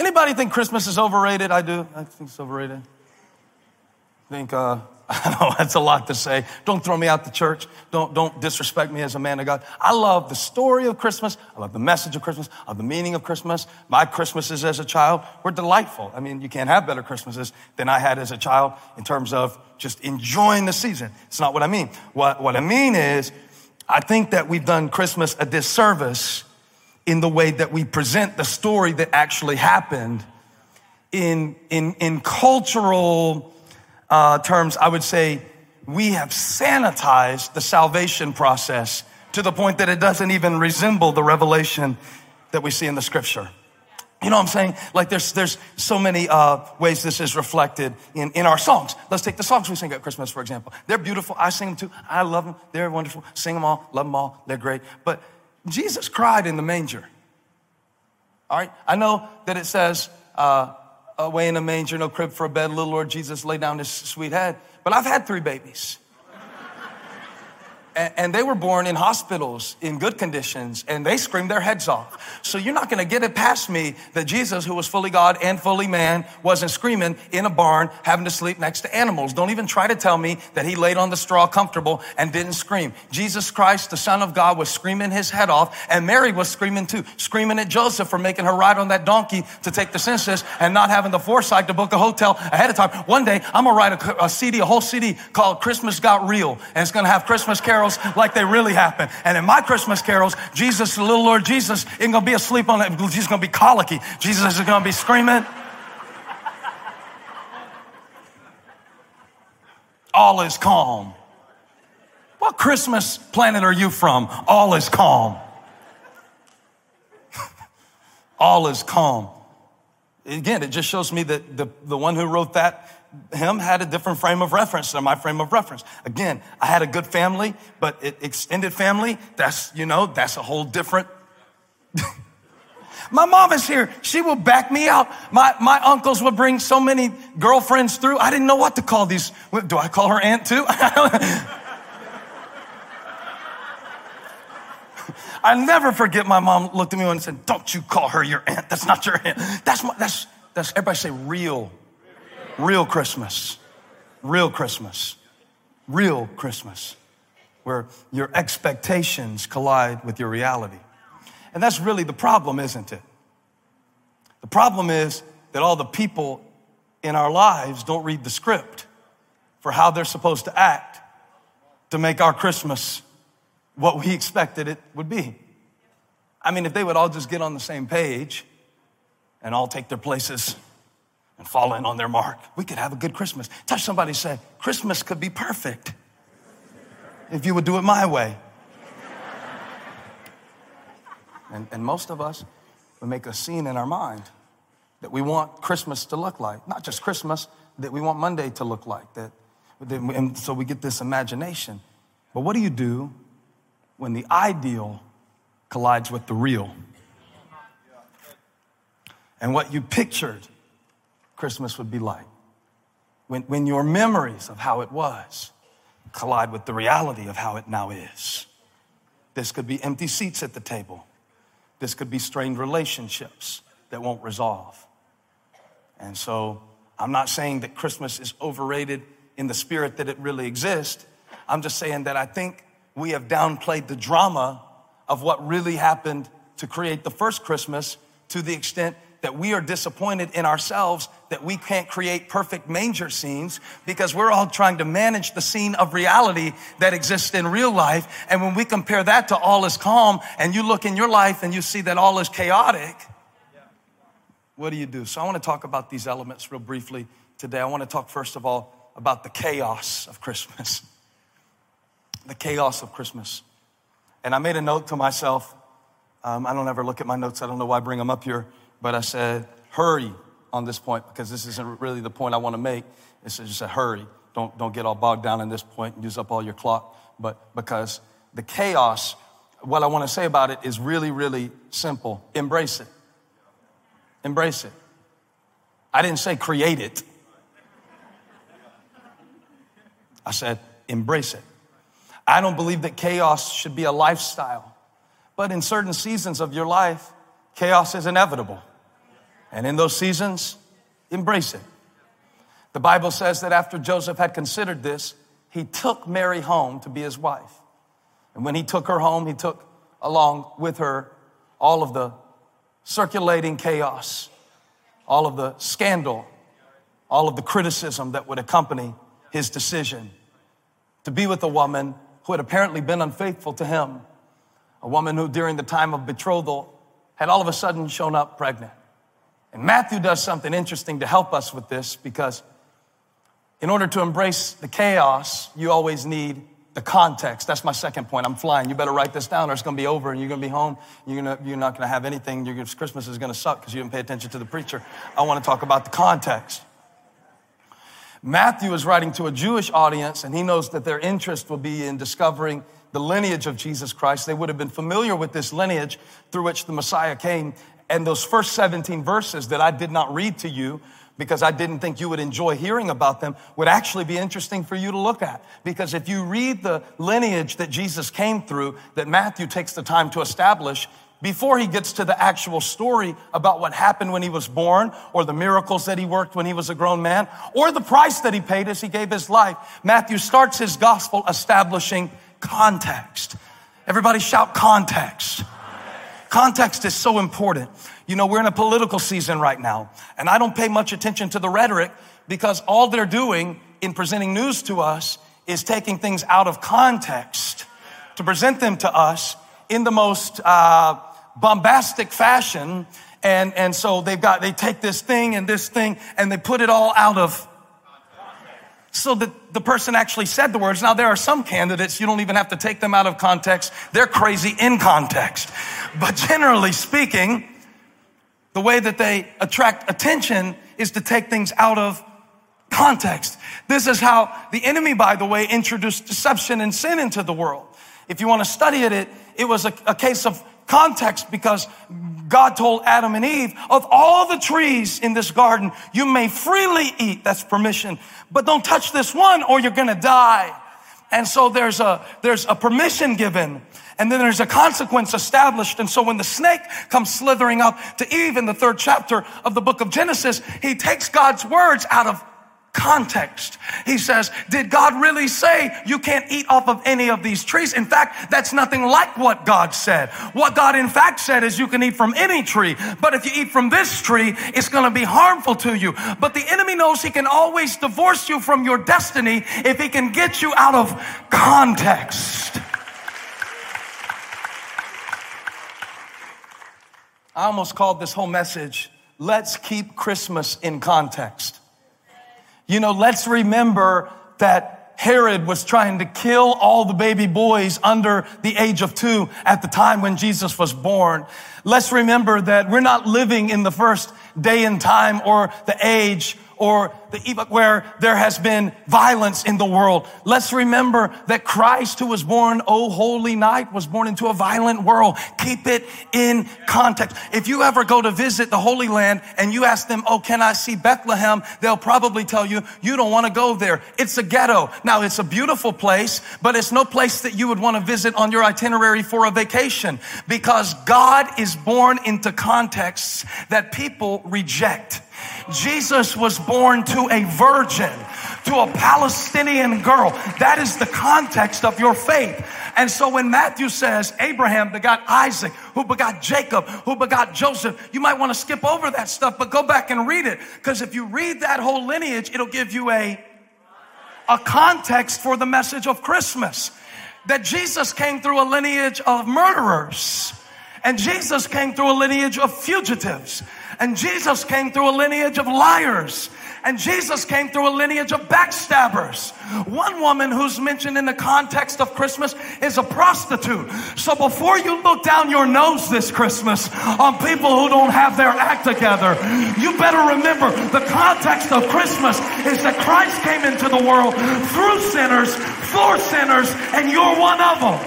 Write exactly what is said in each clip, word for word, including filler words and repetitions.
Anybody think Christmas is overrated? I do. I think it's overrated. I think, uh, I know that's a lot to say. Don't throw me out the church. Don't, don't disrespect me as a man of God. I love the story of Christmas. I love the message of Christmas. I love the meaning of Christmas. My Christmases as a child were delightful. I mean, you can't have better Christmases than I had as a child in terms of just enjoying the season. It's not what I mean. What, what I mean is, I think that we've done Christmas a disservice in the way that we present the story that actually happened. In, in, in cultural Uh, terms, I would say we have sanitized the salvation process to the point that it doesn't even resemble the revelation that we see in the scripture. You know what I'm saying? Like there's there's so many uh, ways this is reflected in, in our songs. Let's take the songs we sing at Christmas, for example. They're beautiful. I sing them too. I love them. They're wonderful. Sing them all. Love them all. They're great. But Jesus cried in the manger. All right? I know that it says... Uh, away in a manger, no crib for a bed, little Lord Jesus laid down his sweet head. But I've had three babies. and, and they were born in hospitals in good conditions, and they screamed their heads off. So you're not going to get it past me that Jesus, who was fully God and fully man, wasn't screaming in a barn having to sleep next to animals. Don't even try to tell me that he laid on the straw comfortable and didn't scream. Jesus Christ, the Son of God, was screaming his head off, and Mary was screaming too, screaming at Joseph for making her ride on that donkey to take the census and not having the foresight to book a hotel ahead of time. One day, I'm going to write a, a C D, a whole C D called Christmas Got Real, and it's going to have Christmas carols like they really happen. And in my Christmas carols, Jesus, the little Lord Jesus, ain't going to be asleep on it. Jesus is going to be colicky. Jesus is going to be screaming. All is calm. What Christmas planet are you from? All is calm. All is calm. Again, it just shows me that the, the one who wrote that hymn had a different frame of reference than my frame of reference. Again, I had a good family, but it, extended family, that's, you know, that's a whole different... My mom is here. She will back me out. My my uncles would bring so many girlfriends through. I didn't know what to call these. Do I call her aunt too? I never forget my mom looked at me and said, "Don't you call her your aunt. That's not your aunt." That's my, that's that's everybody say real. Real Christmas. Real Christmas. Real Christmas. Where your expectations collide with your reality. And that's really the problem, isn't it? The problem is that all the people in our lives don't read the script for how they're supposed to act to make our Christmas what we expected it would be. I mean, if they would all just get on the same page and all take their places and fall in on their mark, we could have a good Christmas. Touch somebody, say, Christmas could be perfect if you would do it my way. And, and most of us, we make a scene in our mind that we want Christmas to look like. Not just Christmas, that we want Monday to look like. That, and so we get this imagination. But what do you do when the ideal collides with the real? And what you pictured Christmas would be like. When, when your memories of how it was collide with the reality of how it now is. This could be empty seats at the table. This could be strained relationships that won't resolve. And so I'm not saying that Christmas is overrated in the spirit that it really exists. I'm just saying that I think we have downplayed the drama of what really happened to create the first Christmas to the extent that we are disappointed in ourselves that we can't create perfect manger scenes because we're all trying to manage the scene of reality that exists in real life. And when we compare that to all is calm and you look in your life and you see that all is chaotic, what do you do? So I want to talk about these elements real briefly today. I want to talk first of all about the chaos of Christmas. The chaos of Christmas. And I made a note to myself. Um, I don't ever look at my notes. I don't know why I bring them up here. But I said, hurry on this point, because this isn't really the point I want to make. It's just a hurry. Don't, don't get all bogged down in this point and use up all your clock. But because the chaos, what I want to say about it is really, really simple. Embrace it. Embrace it. I didn't say create it. I said, embrace it. I don't believe that chaos should be a lifestyle. But in certain seasons of your life, chaos is inevitable. And in those seasons, embrace it. The Bible says that after Joseph had considered this, he took Mary home to be his wife. And when he took her home, he took along with her all of the circulating chaos, all of the scandal, all of the criticism that would accompany his decision to be with a woman who had apparently been unfaithful to him, a woman who during the time of betrothal had all of a sudden shown up pregnant. And Matthew does something interesting to help us with this, because in order to embrace the chaos, you always need the context. That's my second point. I'm flying. You better write this down or it's going to be over and you're going to be home. You're, gonna, you're not going to have anything. Your Christmas is going to suck because you didn't pay attention to the preacher. I want to talk about the context. Matthew is writing to a Jewish audience, and he knows that their interest will be in discovering the lineage of Jesus Christ. They would have been familiar with this lineage through which the Messiah came. And those first seventeen verses that I did not read to you because I didn't think you would enjoy hearing about them would actually be interesting for you to look at. Because if you read the lineage that Jesus came through, that Matthew takes the time to establish, before he gets to the actual story about what happened when he was born, or the miracles that he worked when he was a grown man, or the price that he paid as he gave his life, Matthew starts his gospel establishing context. Everybody shout context. Context is so important. You know, we're in a political season right now, and I don't pay much attention to the rhetoric, because all they're doing in presenting news to us is taking things out of context to present them to us in the most uh, bombastic fashion. And, and so they've got, they take this thing and this thing and they put it all out of, so that the person actually said the words. Now, there are some candidates, you don't even have to take them out of context. They're crazy in context. But generally speaking, the way that they attract attention is to take things out of context. This is how the enemy, by the way, introduced deception and sin into the world. If you want to study it, it, it was a, a case of context, because God told Adam and Eve, of all the trees in this garden, you may freely eat. That's permission. But don't touch this one or you're going to die. And so there's a, there's a permission given, and then there's a consequence established. And so when the snake comes slithering up to Eve in the third chapter of the book of Genesis, he takes God's words out of context. He says, did God really say you can't eat off of any of these trees? In fact, that's nothing like what God said. What God in fact said is you can eat from any tree, but if you eat from this tree, it's going to be harmful to you. But the enemy knows he can always divorce you from your destiny if he can get you out of context. I almost called this whole message, let's keep Christmas in context. You know, let's remember that Herod was trying to kill all the baby boys under the age of two at the time when Jesus was born. Let's remember that we're not living in the first day and time or the age or the epoch where there has been violence in the world. Let's remember that Christ, who was born, oh holy night, was born into a violent world. Keep it in context. If you ever go to visit the Holy Land and you ask them, oh, can I see Bethlehem? They'll probably tell you, you don't want to go there. It's a ghetto. Now, it's a beautiful place, but it's no place that you would want to visit on your itinerary for a vacation, because God is born into contexts that people reject. Jesus was born to a virgin, to a Palestinian girl. That is the context of your faith. And so when Matthew says Abraham begot Isaac, who begot Jacob, who begot Joseph, you might want to skip over that stuff, but go back and read it. Because if you read that whole lineage, it'll give you a, a context for the message of Christmas. That Jesus came through a lineage of murderers. And Jesus came through a lineage of fugitives. And Jesus came through a lineage of liars. And Jesus came through a lineage of backstabbers. One woman who's mentioned in the context of Christmas is a prostitute. So before you look down your nose this Christmas on people who don't have their act together, you better remember the context of Christmas is that Christ came into the world through sinners, for sinners, and you're one of them.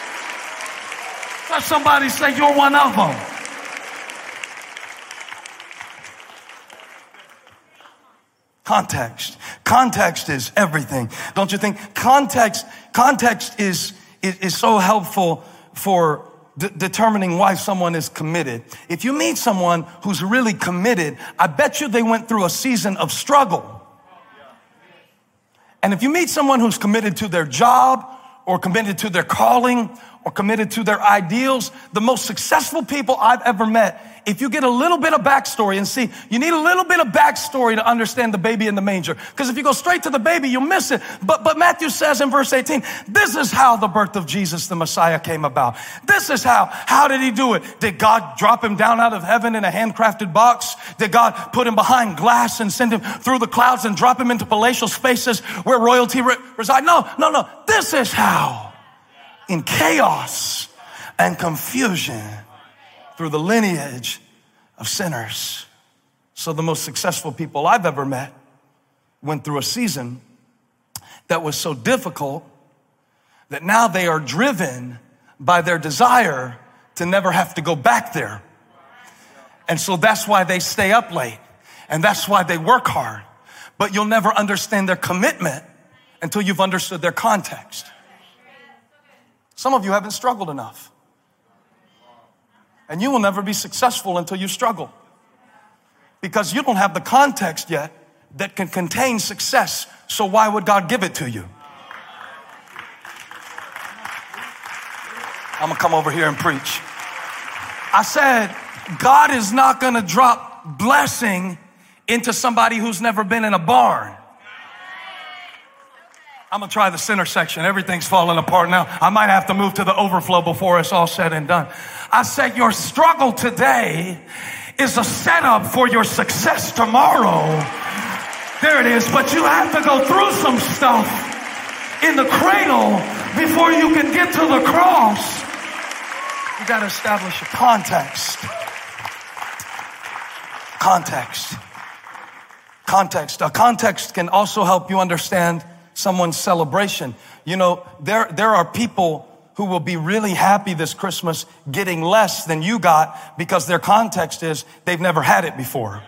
Let somebody say, you're one of them. Context. Context is everything. Don't you think? Context, context is, is, is so helpful for d- determining why someone is committed. If you meet someone who's really committed, I bet you they went through a season of struggle. And if you meet someone who's committed to their job or committed to their calling or committed to their ideals, the most successful people I've ever met, if you get a little bit of backstory and see, you need a little bit of backstory to understand the baby in the manger. Because if you go straight to the baby, you'll miss it. But, but Matthew says in verse eighteen, this is how the birth of Jesus, the Messiah, came about. This is how. How did he do it? Did God drop him down out of heaven in a handcrafted box? Did God put him behind glass and send him through the clouds and drop him into palatial spaces where royalty re- reside? No, no, no. This is how. In chaos and confusion, through the lineage of sinners. So the most successful people I've ever met went through a season that was so difficult that now they are driven by their desire to never have to go back there. And so that's why they stay up late, and that's why they work hard. But you'll never understand their commitment until you've understood their context. Some of you haven't struggled enough. And you will never be successful until you struggle. Because you don't have the context yet that can contain success. So why would God give it to you? I'm going to come over here and preach. I said, God is not going to drop blessing into somebody who's never been in a barn. I'm going to try the center section. Everything's falling apart now. I might have to move to the overflow before it's all said and done. I said your struggle today is a setup for your success tomorrow. There it is. But you have to go through some stuff in the cradle before you can get to the cross. You got to establish a context. Context. Context. A context can also help you understand someone's celebration. You know, there, there are people who will be really happy this Christmas getting less than you got because their context is they've never had it before.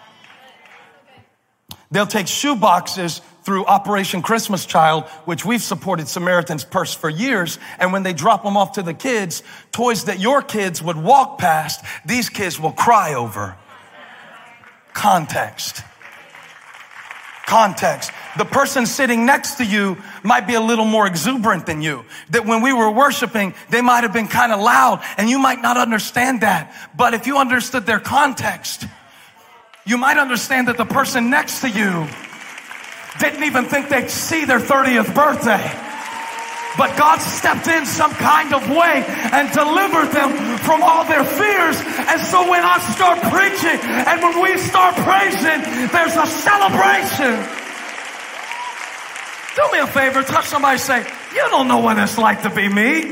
They'll take shoe boxes through Operation Christmas Child, which we've supported Samaritan's Purse for years. And when they drop them off to the kids, toys that your kids would walk past, these kids will cry over. Context. Context. The person sitting next to you might be a little more exuberant than you. That when we were worshiping, they might have been kind of loud, and you might not understand that. But if you understood their context, you might understand that the person next to you didn't even think they'd see their thirtieth birthday. But God stepped in some kind of way and delivered them from all their fears. And so when I start preaching and when we start praising, there's a celebration. Do me a favor, touch somebody, say, you don't know what it's like to be me.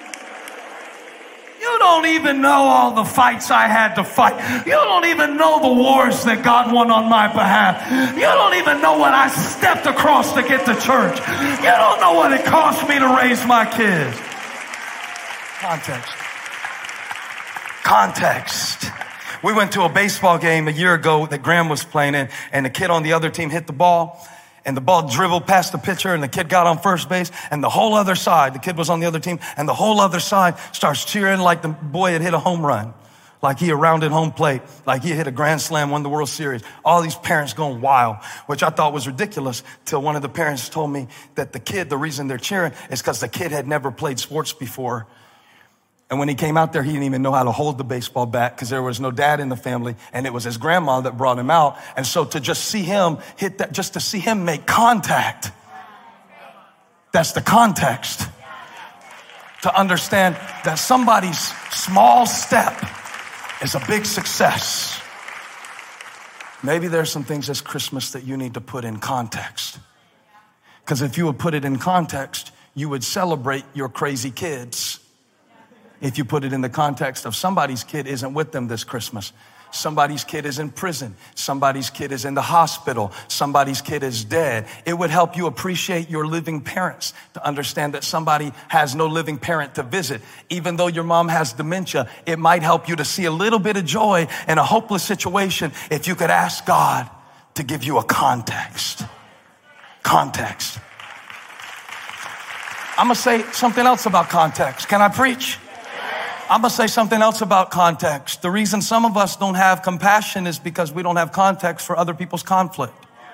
You don't even know all the fights I had to fight. You don't even know the wars that God won on my behalf. You don't even know what I stepped across to get to church. You don't know what it cost me to raise my kids. Context. Context. We went to a baseball game a year ago that Graham was playing in, and the kid on the other team hit the ball. And the ball dribbled past the pitcher, and the kid got on first base, and the whole other side, the kid was on the other team, and the whole other side starts cheering like the boy had hit a home run, like he had rounded home plate, like he had hit a grand slam, won the World Series. All these parents going wild, which I thought was ridiculous till one of the parents told me that the kid, the reason they're cheering is because the kid had never played sports before. And when he came out there, he didn't even know how to hold the baseball bat because there was no dad in the family, and it was his grandma that brought him out. And so to just see him hit that, just to see him make contact, that's the context. To understand that somebody's small step is a big success. Maybe there's some things this Christmas that you need to put in context. Because if you would put it in context, you would celebrate your crazy kids. If you put it in the context of somebody's kid isn't with them this Christmas. Somebody's kid is in prison. Somebody's kid is in the hospital. Somebody's kid is dead. It would help you appreciate your living parents, to understand that somebody has no living parent to visit. Even though your mom has dementia, it might help you to see a little bit of joy in a hopeless situation if you could ask God to give you a context. Context. I'm going to say something else about context. Can I preach? I'm going to say something else about context. The reason some of us don't have compassion is because we don't have context for other people's conflict.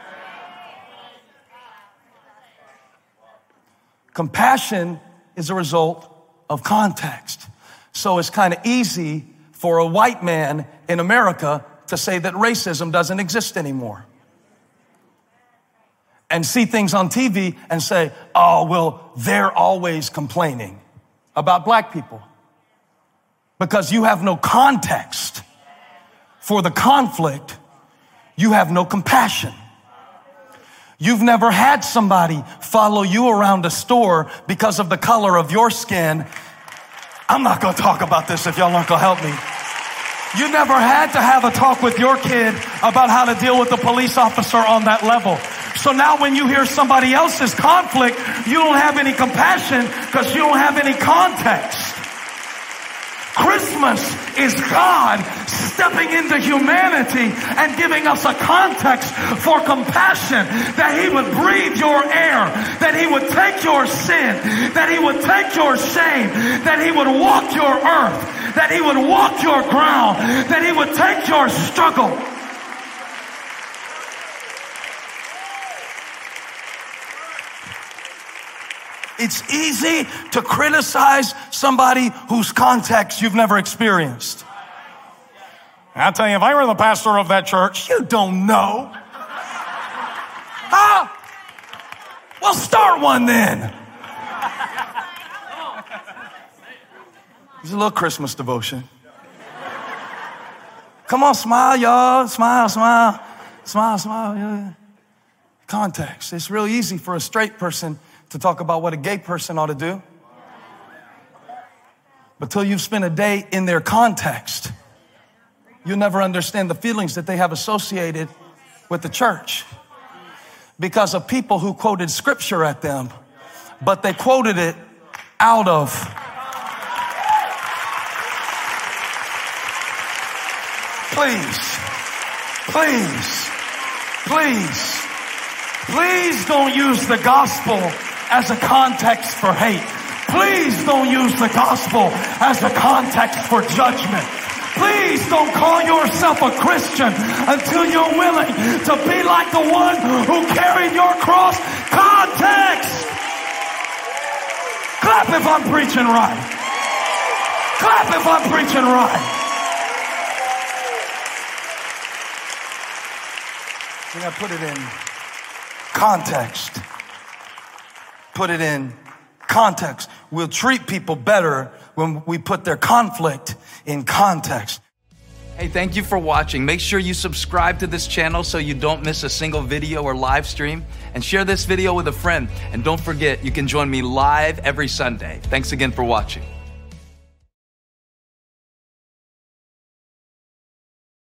Compassion is a result of context. So it's kind of easy for a white man in America to say that racism doesn't exist anymore. And see things on T V and say, oh, well, they're always complaining about black people. Because you have no context for the conflict, you have no compassion. You've never had somebody follow you around a store because of the color of your skin. I'm not going to talk about this if y'all aren't going to help me. You never had to have a talk with your kid about how to deal with a police officer on that level. So now when you hear somebody else's conflict, you don't have any compassion because you don't have any context. Christmas is God stepping into humanity and giving us a context for compassion, that he would breathe your air, that he would take your sin, that he would take your shame, that he would walk your earth, that he would walk your ground, that he would take your struggle. It's easy to criticize somebody whose context you've never experienced. I'll tell you, if I were the pastor of that church, you don't know. Huh? Well, start one then. It's a little Christmas devotion. Come on, smile, y'all. Smile, smile. Smile, smile. Yeah. Context. It's real easy for a straight person to talk about what a gay person ought to do. But till you've spent a day in their context, you'll never understand the feelings that they have associated with the church. Because of people who quoted scripture at them, but they quoted it out of. Please, please, please, please don't use the gospel as a context for hate. Please don't use the gospel as a context for judgment. Please don't call yourself a Christian until you're willing to be like the one who carried your cross. Context. Clap if I'm preaching right. Clap if I'm preaching right. We gotta put it in context. Put it in context. We'll treat people better when we put their conflict in context. Hey, thank you for watching. Make sure you subscribe to this channel so you don't miss a single video or live stream. And share this video with a friend. And don't forget, you can join me live every Sunday. Thanks again for watching.